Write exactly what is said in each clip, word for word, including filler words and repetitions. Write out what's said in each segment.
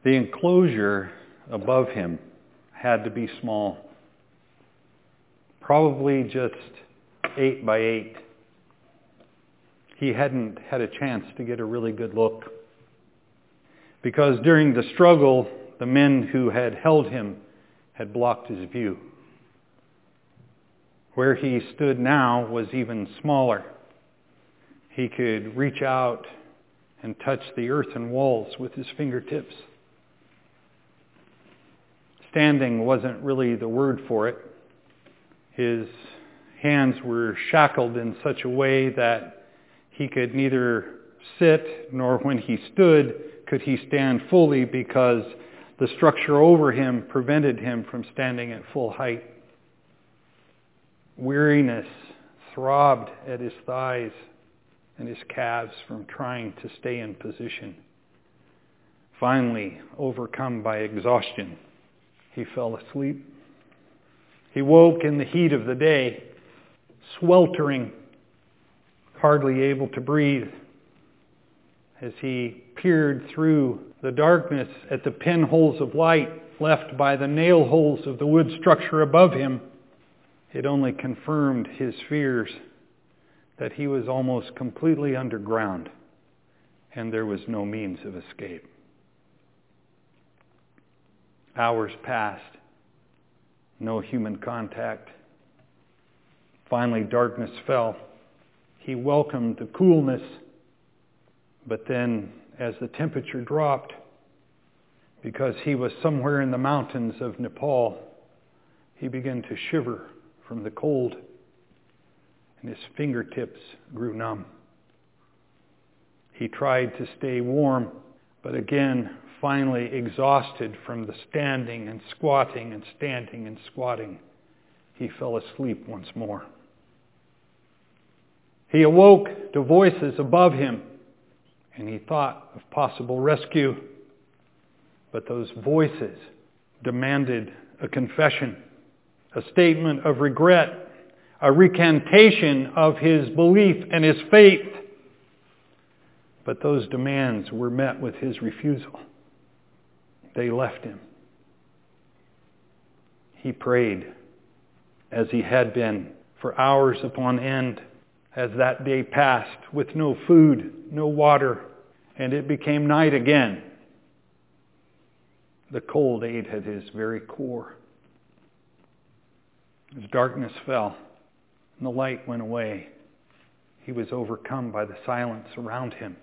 The enclosure above him had to be small. Probably just eight by eight. He hadn't had a chance to get a really good look. Because during the struggle, the men who had held him had blocked his view. Where he stood now was even smaller. He could reach out and touch the earthen walls with his fingertips. Standing wasn't really the word for it. His hands were shackled in such a way that he could neither sit nor when he stood could he stand fully because the structure over him prevented him from standing at full height. Weariness throbbed at his thighs and his calves from trying to stay in position. Finally, overcome by exhaustion, he fell asleep. He woke in the heat of the day, sweltering, hardly able to breathe. As he peered through the darkness at the pinholes of light left by the nail holes of the wood structure above him, it only confirmed his fears that he was almost completely underground and there was no means of escape. Hours passed. No human contact. Finally, darkness fell. He welcomed the coolness, but then as the temperature dropped, because he was somewhere in the mountains of Nepal, he began to shiver from the cold, and his fingertips grew numb. He tried to stay warm, but again, finally exhausted from the standing and squatting and standing and squatting, he fell asleep once more. He awoke to voices above him, and he thought of possible rescue. But those voices demanded a confession, a statement of regret, a recantation of his belief and his faith. But those demands were met with his refusal. They left him. He prayed as he had been for hours upon end as that day passed with no food, no water, and it became night again. The cold ate at his very core. As darkness fell and the light went away, he was overcome by the silence around him.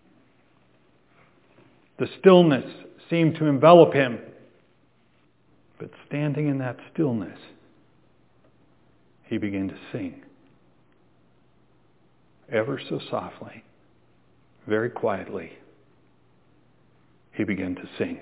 The stillness seemed to envelop him. But standing in that stillness, he began to sing. Ever so softly, very quietly, he began to sing.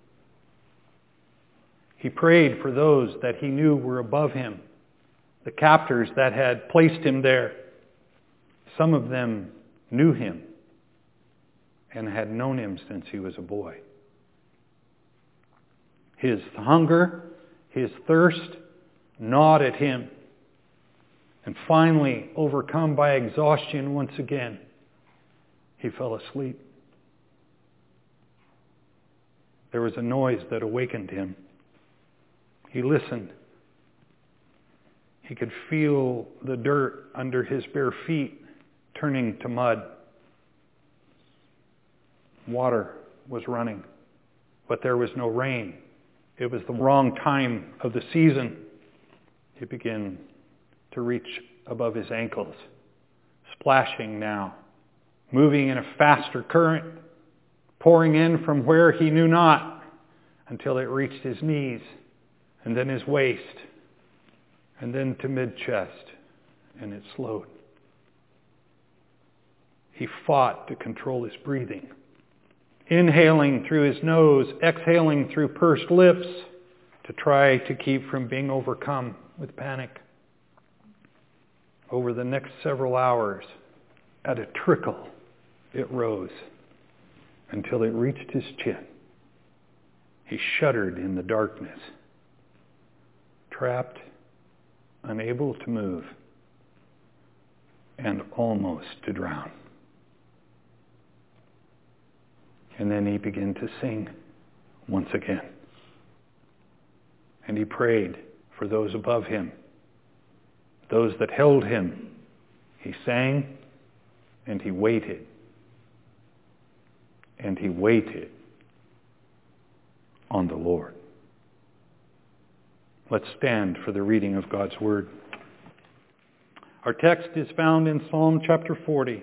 He prayed for those that he knew were above him, the captors that had placed him there. Some of them knew him and had known him since he was a boy. His hunger, his thirst gnawed at him. And finally, overcome by exhaustion once again, he fell asleep. There was a noise that awakened him. He listened. He could feel the dirt under his bare feet turning to mud. Water was running, but there was no rain. It was the wrong time of the season. He began to reach above his ankles, splashing now, moving in a faster current, pouring in from where he knew not until it reached his knees, and then his waist, and then to mid-chest, and it slowed. He fought to control his breathing, inhaling through his nose, exhaling through pursed lips to try to keep from being overcome with panic. Over the next several hours, at a trickle, it rose until it reached his chin. He shuddered in the darkness, trapped, unable to move, and almost to drown. And then he began to sing once again. And he prayed for those above him, those that held him. He sang and he waited. And he waited on the Lord. Let's stand for the reading of God's Word. Our text is found in Psalm chapter forty.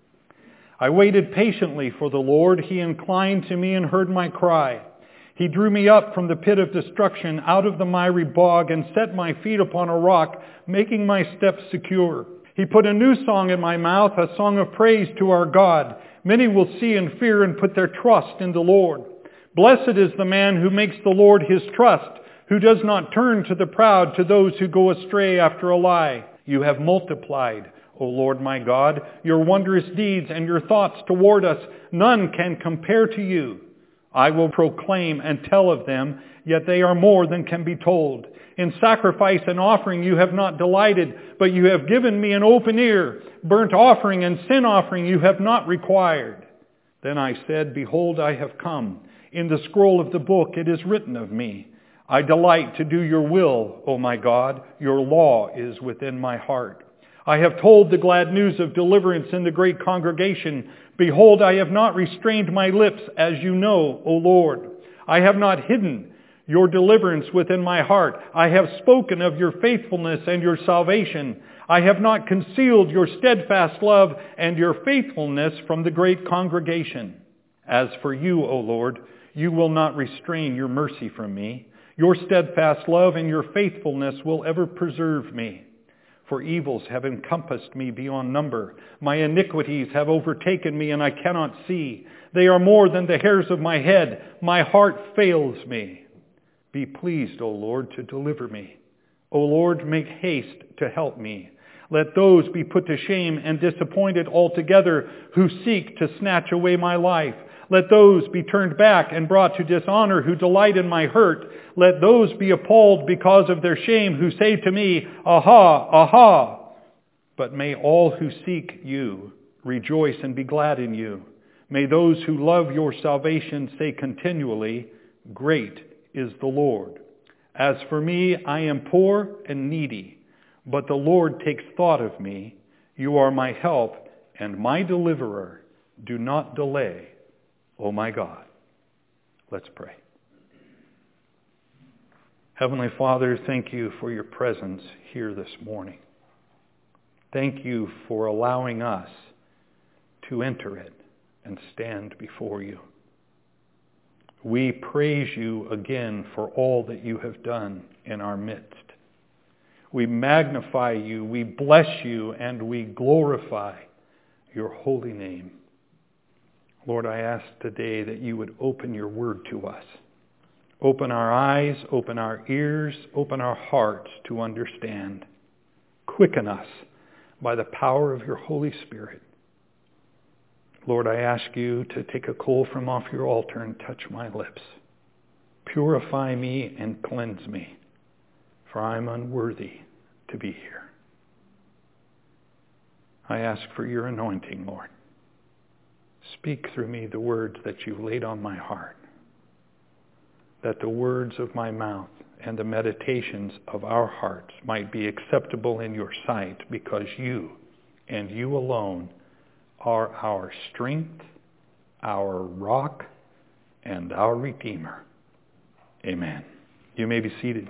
I waited patiently for the Lord. He inclined to me and heard my cry. He drew me up from the pit of destruction, out of the miry bog, and set my feet upon a rock, making my steps secure. He put a new song in my mouth, a song of praise to our God. Many will see and fear and put their trust in the Lord. Blessed is the man who makes the Lord his trust, who does not turn to the proud, to those who go astray after a lie. You have multiplied, O Lord my God, your wondrous deeds and your thoughts toward us. None can compare to you. I will proclaim and tell of them, yet they are more than can be told. In sacrifice and offering you have not delighted, but you have given me an open ear. Burnt offering and sin offering you have not required. Then I said, Behold, I have come. In the scroll of the book it is written of me. I delight to do your will, O my God. Your law is within my heart. I have told the glad news of deliverance in the great congregation. Behold, I have not restrained my lips, as you know, O Lord. I have not hidden your deliverance within my heart. I have spoken of your faithfulness and your salvation. I have not concealed your steadfast love and your faithfulness from the great congregation. As for you, O Lord, you will not restrain your mercy from me. Your steadfast love and your faithfulness will ever preserve me. For evils have encompassed me beyond number. My iniquities have overtaken me, and I cannot see. They are more than the hairs of my head. My heart fails me. Be pleased, O Lord, to deliver me. O Lord, make haste to help me. Let those be put to shame and disappointed altogether who seek to snatch away my life. Let those be turned back and brought to dishonor who delight in my hurt. Let those be appalled because of their shame who say to me, Aha, aha. But may all who seek you rejoice and be glad in you. May those who love your salvation say continually, Great is the Lord. As for me, I am poor and needy, but the Lord takes thought of me. You are my help and my deliverer. Do not delay, O my God. Let's pray. Heavenly Father, thank you for your presence here this morning. Thank you for allowing us to enter it and stand before you. We praise you again for all that you have done in our midst. We magnify you, we bless you, and we glorify your holy name. Lord, I ask today that you would open your word to us. Open our eyes, open our ears, open our hearts to understand. Quicken us by the power of your Holy Spirit. Lord, I ask you to take a coal from off your altar and touch my lips. Purify me and cleanse me, for I am unworthy to be here. I ask for your anointing, Lord. Speak through me the words that you've laid on my heart, that the words of my mouth and the meditations of our hearts might be acceptable in your sight, because you and you alone are our strength, our rock, and our Redeemer. Amen. You may be seated.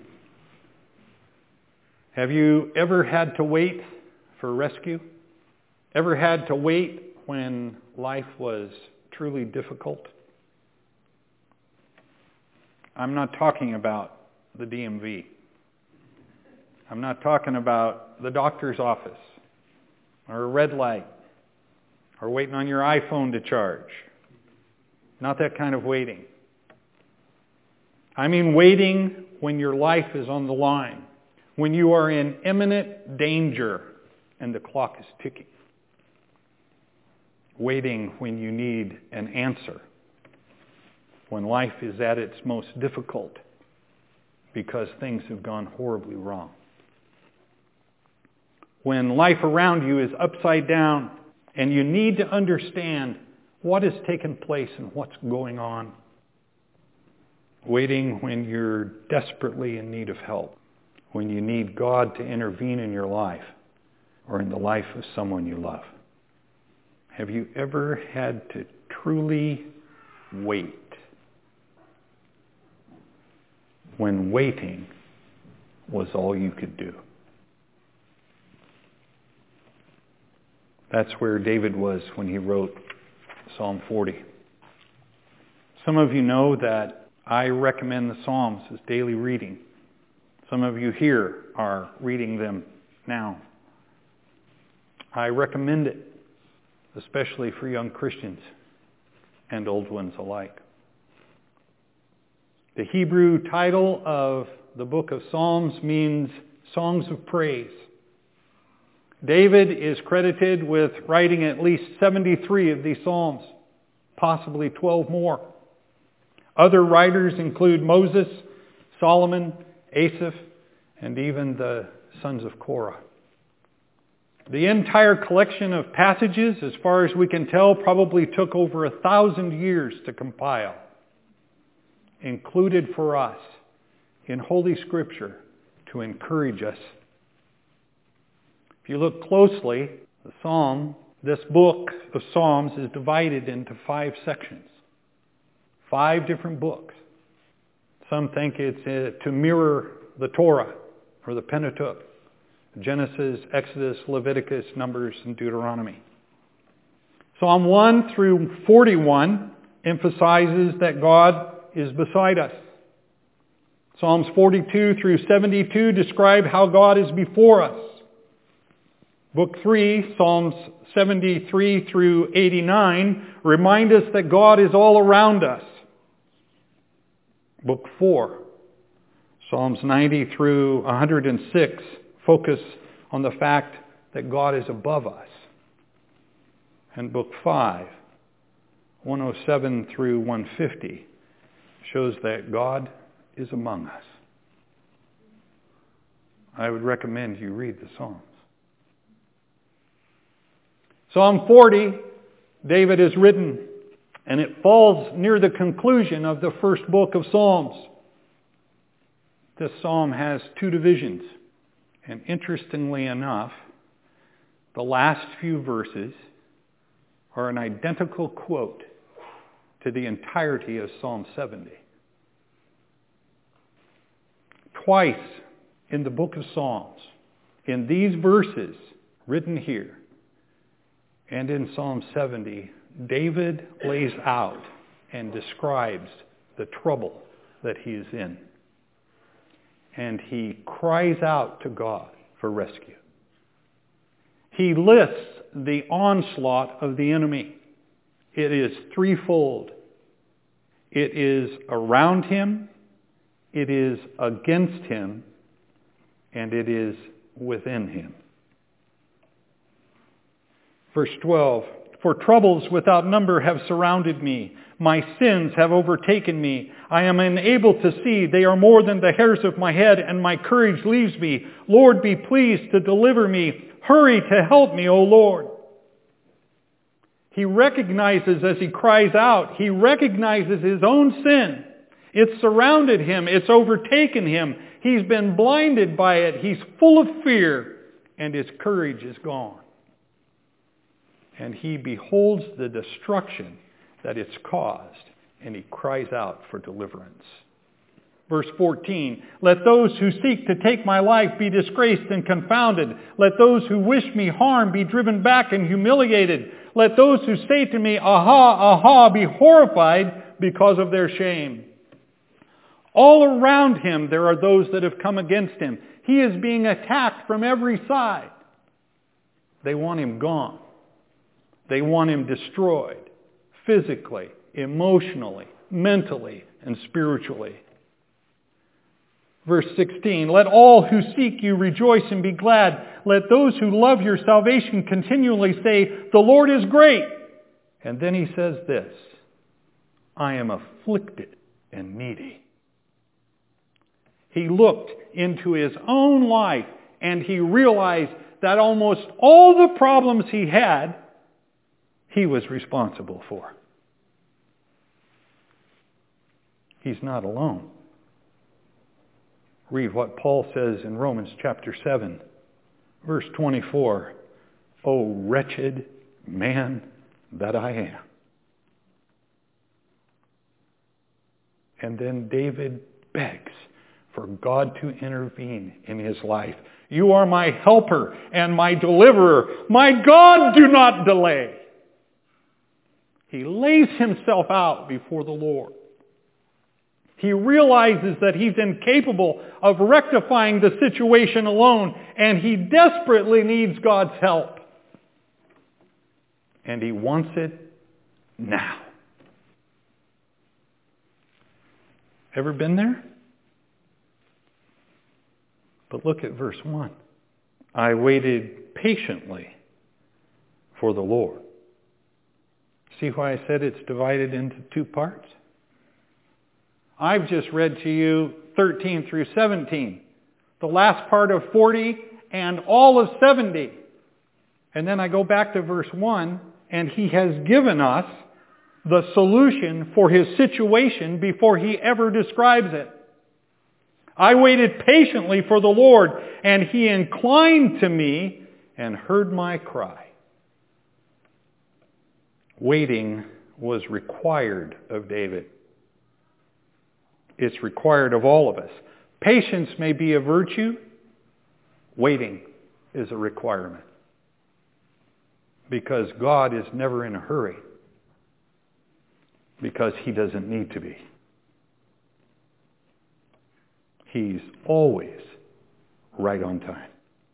Have you ever had to wait for rescue? Ever had to wait when life was truly difficult? I'm not talking about the D M V. I'm not talking about the doctor's office or a red light or waiting on your iPhone to charge. Not that kind of waiting. I mean waiting when your life is on the line, when you are in imminent danger and the clock is ticking. Waiting when you need an answer, when life is at its most difficult because things have gone horribly wrong. When life around you is upside down and you need to understand what has taken place and what's going on. Waiting when you're desperately in need of help, when you need God to intervene in your life or in the life of someone you love. Have you ever had to truly wait when waiting was all you could do? That's where David was when he wrote Psalm forty. Some of you know that I recommend the Psalms as daily reading. Some of you here are reading them now. I recommend it, especially for young Christians and old ones alike. The Hebrew title of the book of Psalms means songs of praise. David is credited with writing at least seventy-three of these psalms, possibly twelve more. Other writers include Moses, Solomon, Asaph, and even the sons of Korah. The entire collection of passages, as far as we can tell, probably took over a thousand years to compile, included for us in Holy Scripture to encourage us. If you look closely, the Psalm, this book of Psalms is divided into five sections. Five different books. Some think it's uh, to mirror the Torah or the Pentateuch. Genesis, Exodus, Leviticus, Numbers, and Deuteronomy. Psalm one through forty-one emphasizes that God is beside us. Psalms forty-two through seventy-two describe how God is before us. Book three, Psalms seventy-three through eighty-nine, remind us that God is all around us. Book four, Psalms ninety through one hundred six, focus on the fact that God is above us. And Book five, one oh seven through one fifty, shows that God is among us. I would recommend you read the Psalms. Psalm forty, David has written, and it falls near the conclusion of the first book of Psalms. This psalm has two divisions, and interestingly enough, the last few verses are an identical quote to the entirety of Psalm seventy. Twice in the book of Psalms, in these verses written here, and in Psalm seventy, David lays out and describes the trouble that he is in. And he cries out to God for rescue. He lists the onslaught of the enemy. It is threefold. It is around him, it is against him, and it is within him. Verse twelve, for troubles without number have surrounded me. My sins have overtaken me. I am unable to see. They are more than the hairs of my head, and my courage leaves me. Lord, be pleased to deliver me. Hurry to help me, O Lord. He recognizes as he cries out, he recognizes his own sin. It's surrounded him. It's overtaken him. He's been blinded by it. He's full of fear, and his courage is gone. And he beholds the destruction that it's caused, and he cries out for deliverance. Verse fourteen, let those who seek to take my life be disgraced and confounded. Let those who wish me harm be driven back and humiliated. Let those who say to me, aha, aha, be horrified because of their shame. All around him there are those that have come against him. He is being attacked from every side. They want him gone. They want him destroyed, physically, emotionally, mentally, and spiritually. Verse sixteen, let all who seek you rejoice and be glad. Let those who love your salvation continually say, the Lord is great. And then he says this, I am afflicted and needy. He looked into his own life and he realized that almost all the problems he had, he was responsible for. He's not alone. Read what Paul says in Romans chapter seven, verse twenty-four. O wretched man that I am. And then David begs for God to intervene in his life. You are my helper and my deliverer. My God, do not delay. He lays himself out before the Lord. He realizes that he's incapable of rectifying the situation alone, and he desperately needs God's help. And he wants it now. Ever been there? But look at verse one. I waited patiently for the Lord. See why I said it's divided into two parts? I've just read to you thirteen through seventeen. The last part of forty and all of seventy. And then I go back to verse one, and he has given us the solution for his situation before he ever describes it. I waited patiently for the Lord, and he inclined to me and heard my cry. Waiting was required of David. It's required of all of us. Patience may be a virtue. Waiting is a requirement. Because God is never in a hurry. Because he doesn't need to be. He's always right on time.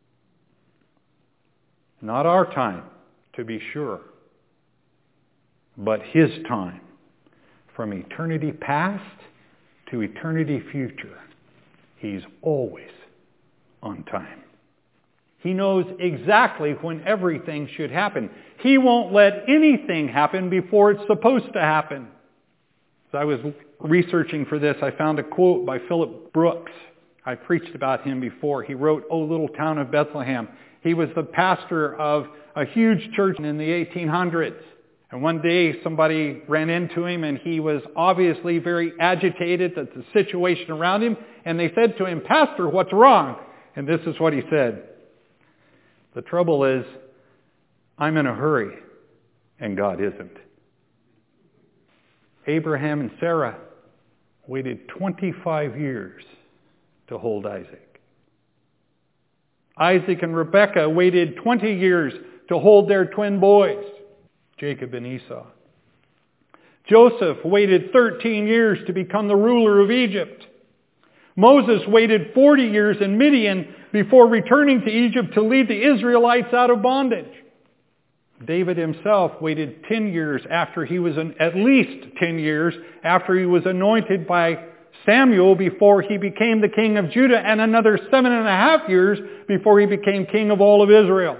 Not our time, to be sure, but his time. From eternity past to eternity future, he's always on time. He knows exactly when everything should happen. He won't let anything happen before it's supposed to happen. As I was researching for this, I found a quote by Philip Brooks. I preached about him before. He wrote, "O Little Town of Bethlehem." He was the pastor of a huge church in the eighteen hundreds. And one day somebody ran into him, and he was obviously very agitated at the situation around him. And they said to him, "Pastor, what's wrong?" And this is what he said. "The trouble is, I'm in a hurry, and God isn't." Abraham and Sarah waited twenty-five years to hold Isaac. Isaac and Rebekah waited twenty years to hold their twin boys, Jacob and Esau. Joseph waited thirteen years to become the ruler of Egypt. Moses waited forty years in Midian before returning to Egypt to lead the Israelites out of bondage. David himself waited ten years after he was, an, at least ten years after he was anointed by Samuel before he became the king of Judah, and another seven and a half years before he became king of all of Israel.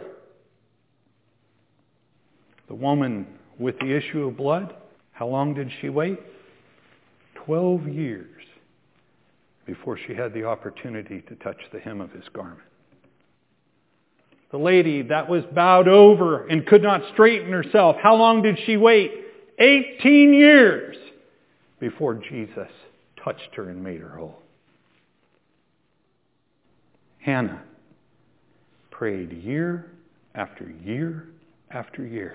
The woman with the issue of blood, how long did she wait? Twelve years before she had the opportunity to touch the hem of his garment. The lady that was bowed over and could not straighten herself, how long did she wait? Eighteen years before Jesus touched her and made her whole. Hannah prayed year after year after year.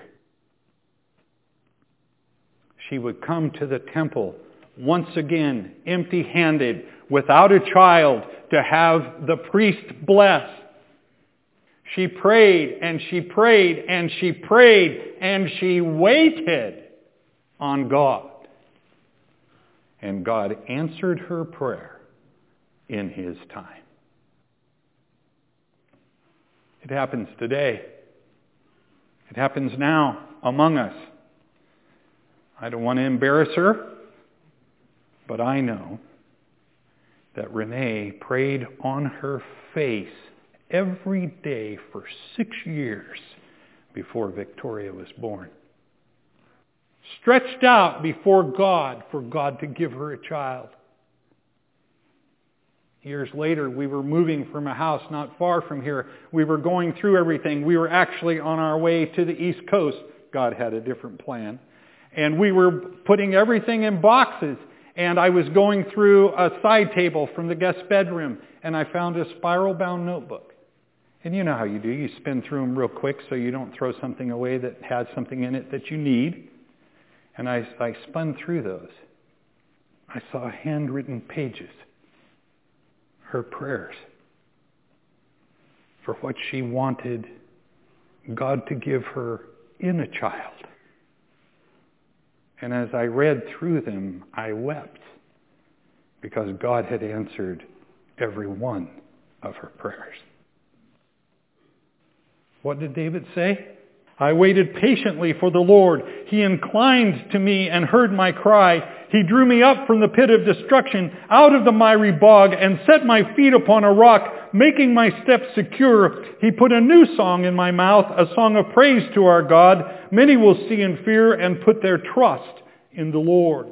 She would come to the temple once again empty-handed, without a child, to have the priest bless. She prayed and she prayed and she prayed and she waited on God. And God answered her prayer in his time. It happens today. It happens now among us. I don't want to embarrass her, but I know that Renee prayed on her face every day for six years before Victoria was born. Stretched out before God for God to give her a child. Years later, we were moving from a house not far from here. We were going through everything. We were actually on our way to the East Coast. God had a different plan. And we were putting everything in boxes. And I was going through a side table from the guest bedroom, and I found a spiral-bound notebook. And you know how you do. You spin through them real quick so you don't throw something away that has something in it that you need. And I, I spun through those. I saw handwritten pages. Her prayers for what she wanted God to give her in a child. And as I read through them, I wept because God had answered every one of her prayers. What did David say? I waited patiently for the Lord. He inclined to me and heard my cry. He drew me up from the pit of destruction, out of the miry bog, and set my feet upon a rock, making my steps secure. He put a new song in my mouth, a song of praise to our God. Many will see and fear and put their trust in the Lord.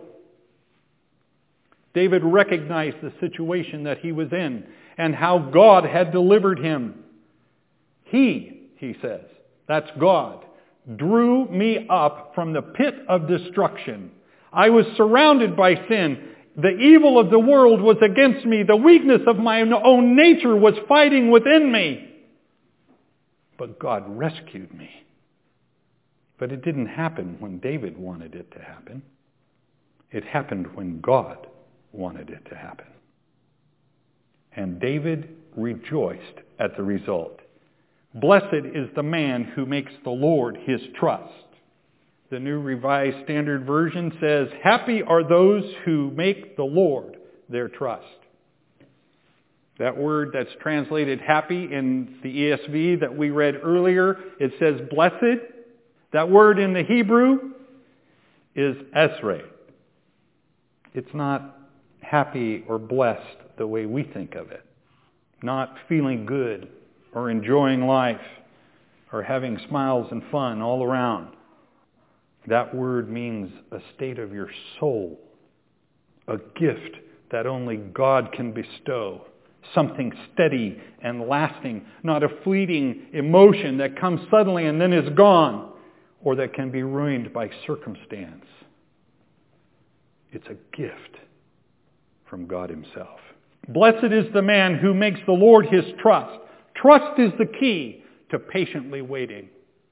David recognized the situation that he was in and how God had delivered him. He, he says, that's God, drew me up from the pit of destruction. I was surrounded by sin. The evil of the world was against me. The weakness of my own nature was fighting within me. But God rescued me. But it didn't happen when David wanted it to happen. It happened when God wanted it to happen. And David rejoiced at the result. Blessed is the man who makes the Lord his trust. The New Revised Standard Version says, happy are those who make the Lord their trust. That word that's translated happy in the E S V that we read earlier, it says blessed. That word in the Hebrew is esrei. It's not happy or blessed the way we think of it. Not feeling good or enjoying life or having smiles and fun all around. That word means a state of your soul, a gift that only God can bestow, something steady and lasting, not a fleeting emotion that comes suddenly and then is gone, or that can be ruined by circumstance. It's a gift from God himself. Blessed is the man who makes the Lord his trust. Trust is the key to patiently waiting.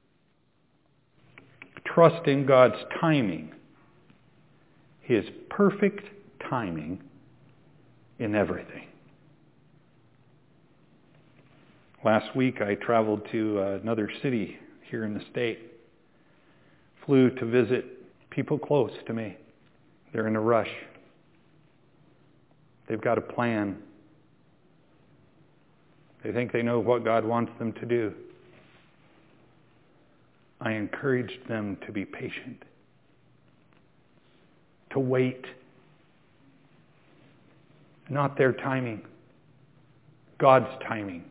Trust in God's timing, his perfect timing in everything. Last week I traveled to another city here in the state. Flew to visit people close to me. They're in a rush. They've got a plan. They think they know what God wants them to do. I encouraged them to be patient, to wait. Not their timing, God's timing.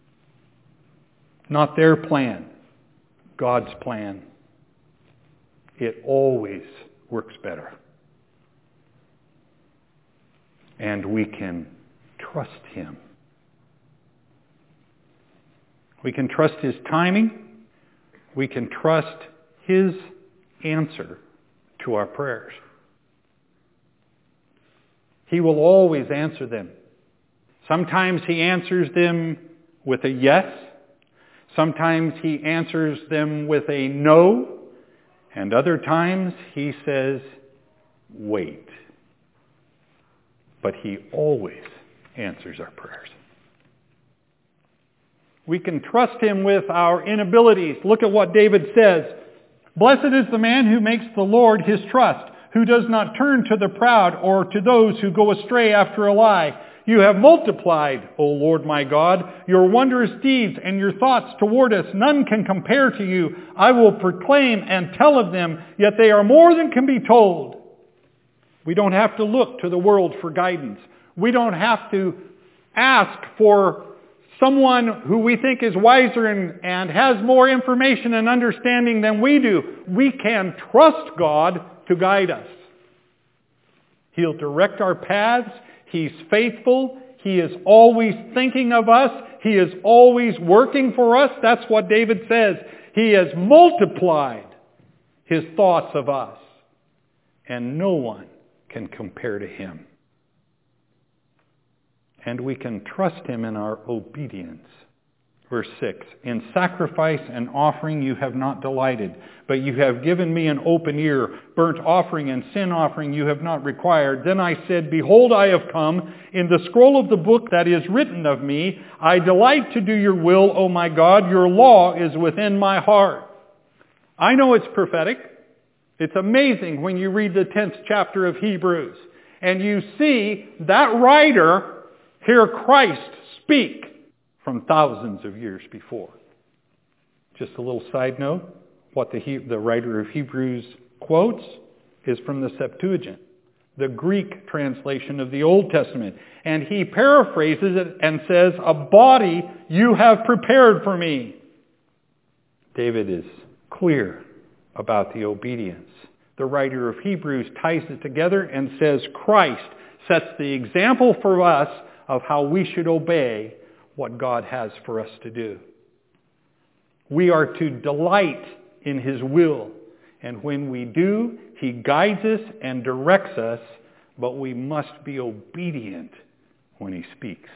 Not their plan, God's plan. It always works better. And we can trust him. We can trust his timing. We can trust his answer to our prayers. He will always answer them. Sometimes he answers them with a yes. Sometimes he answers them with a no. And other times he says, wait. But he always answers our prayers. We can trust him with our inabilities. Look at what David says. Blessed is the man who makes the Lord his trust, who does not turn to the proud or to those who go astray after a lie. You have multiplied, O Lord my God, your wondrous deeds and your thoughts toward us. None can compare to you. I will proclaim and tell of them, yet they are more than can be told. We don't have to look to the world for guidance. We don't have to ask for someone who we think is wiser and, and has more information and understanding than we do. We can trust God to guide us. He'll direct our paths. He's faithful. He is always thinking of us. He is always working for us. That's what David says. He has multiplied his thoughts of us. And no one can compare to him. And we can trust him in our obedience. Verse six, in sacrifice and offering you have not delighted, but you have given me an open ear. Burnt offering and sin offering you have not required. Then I said, behold, I have come. In the scroll of the book that is written of me, I delight to do your will, O my God. Your law is within my heart. I know it's prophetic. It's amazing when you read the tenth chapter of Hebrews and you see that writer hear Christ speak from thousands of years before. Just a little side note, what the, he, the writer of Hebrews quotes is from the Septuagint, the Greek translation of the Old Testament. And he paraphrases it and says, a body you have prepared for me. David is clear about the obedience. The writer of Hebrews ties it together and says Christ sets the example for us of how we should obey what God has for us to do. We are to delight in his will. And when we do, he guides us and directs us, but we must be obedient when he speaks.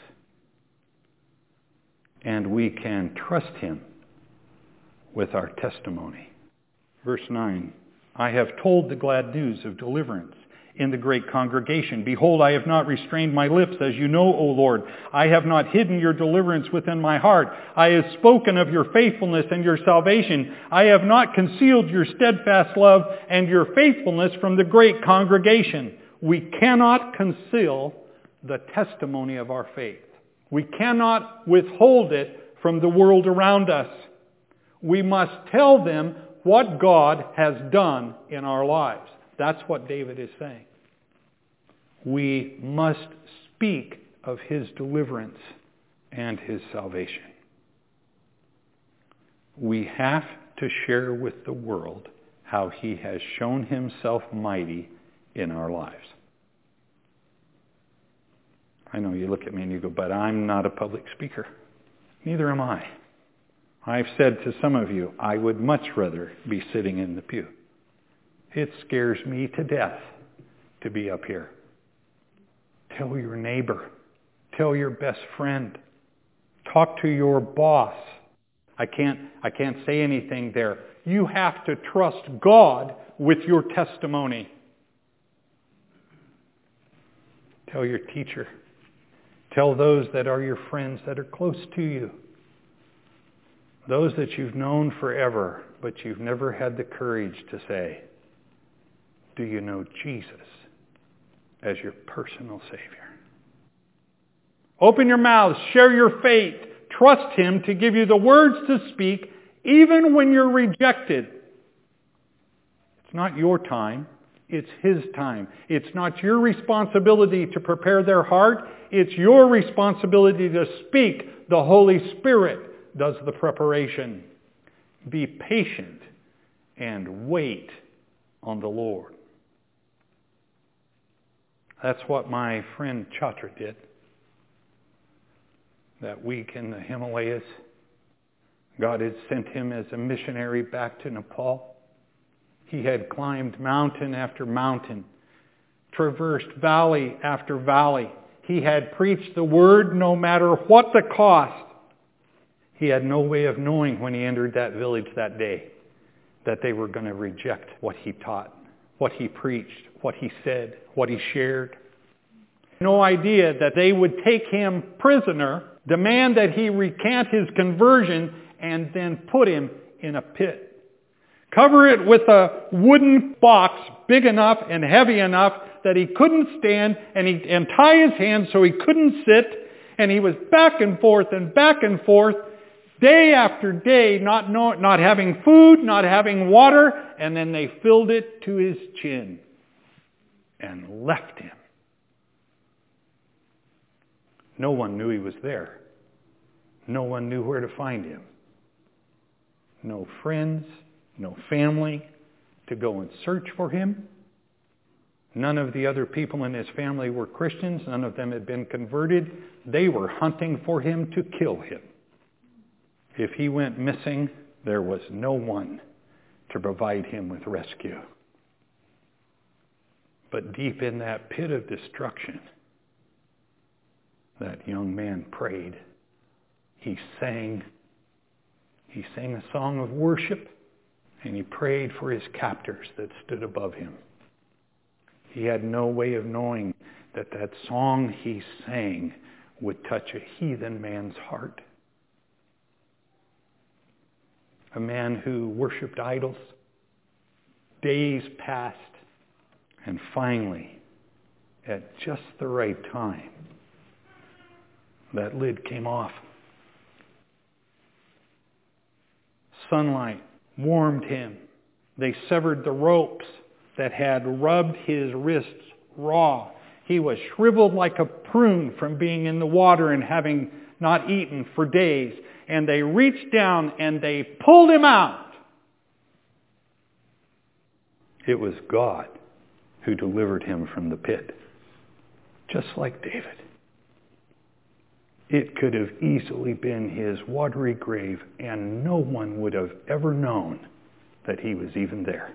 And we can trust him with our testimony. Verse nine, I have told the glad news of deliverance in the great congregation. Behold, I have not restrained my lips, as you know, O Lord. I have not hidden your deliverance within my heart. I have spoken of your faithfulness and your salvation. I have not concealed your steadfast love and your faithfulness from the great congregation. We cannot conceal the testimony of our faith. We cannot withhold it from the world around us. We must tell them what God has done in our lives. That's what David is saying. We must speak of his deliverance and his salvation. We have to share with the world how he has shown himself mighty in our lives. I know you look at me and you go, but I'm not a public speaker. Neither am I. I've said to some of you, I would much rather be sitting in the pew. It scares me to death to be up here. Tell your neighbor. Tell your best friend. Talk to your boss. I can't, I can't say anything there. You have to trust God with your testimony. Tell your teacher. Tell those that are your friends that are close to you. Those that you've known forever, but you've never had the courage to say, do you know Jesus as your personal Savior? Open your mouths, share your faith, trust him to give you the words to speak, even when you're rejected. It's not your time, it's his time. It's not your responsibility to prepare their heart, it's your responsibility to speak. The Holy Spirit does the preparation. Be patient and wait on the Lord. That's what my friend Chatra did. That week in the Himalayas, God had sent him as a missionary back to Nepal. He had climbed mountain after mountain, traversed valley after valley. He had preached the word no matter what the cost. He had no way of knowing when he entered that village that day that they were going to reject what he taught, what he preached, what he said, what he shared. No idea that they would take him prisoner, demand that he recant his conversion, and then put him in a pit. Cover it with a wooden box big enough and heavy enough that he couldn't stand, and, he, and tie his hands so he couldn't sit, and he was back and forth and back and forth, day after day, not, know, not having food, not having water, and then they filled it to his chin and left him. No one knew he was there. No one knew where to find him. No friends, no family to go and search for him. None of the other people in his family were Christians. None of them had been converted. They were hunting for him to kill him. If he went missing, there was no one to provide him with rescue. But deep in that pit of destruction, that young man prayed. He sang. He sang a song of worship, and he prayed for his captors that stood above him. He had no way of knowing that that song he sang would touch a heathen man's heart. A man who worshipped idols. Days passed, and finally, at just the right time, that lid came off. Sunlight warmed him. They severed the ropes that had rubbed his wrists raw. He was shriveled like a prune from being in the water and having not eaten for days. And they reached down and they pulled him out. It was God who delivered him from the pit, just like David. It could have easily been his watery grave, and no one would have ever known that he was even there.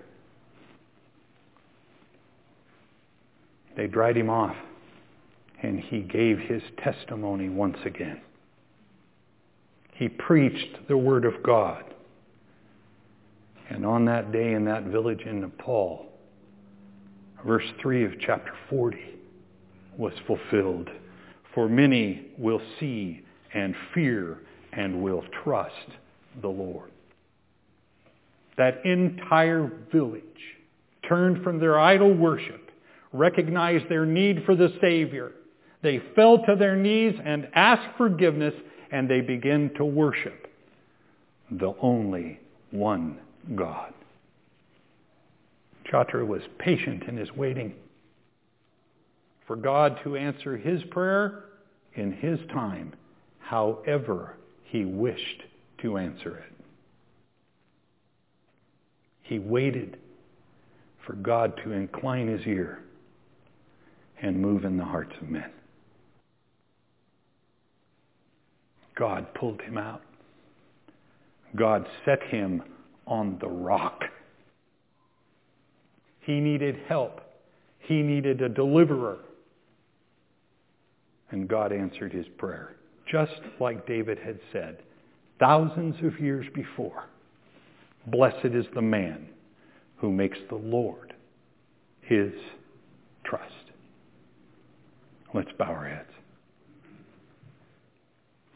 They dried him off, and he gave his testimony once again. He preached the word of God. And on that day in that village in Nepal, verse three of chapter forty was fulfilled. For many will see and fear and will trust the Lord. That entire village turned from their idol worship, recognized their need for the Savior. They fell to their knees and asked forgiveness, and they began to worship the only one God. Chatra was patient in his waiting for God to answer his prayer in his time, however he wished to answer it. He waited for God to incline his ear and move in the hearts of men. God pulled him out. God set him on the rock. He needed help. He needed a deliverer. And God answered his prayer, just like David had said thousands of years before. Blessed is the man who makes the Lord his trust. Let's bow our heads.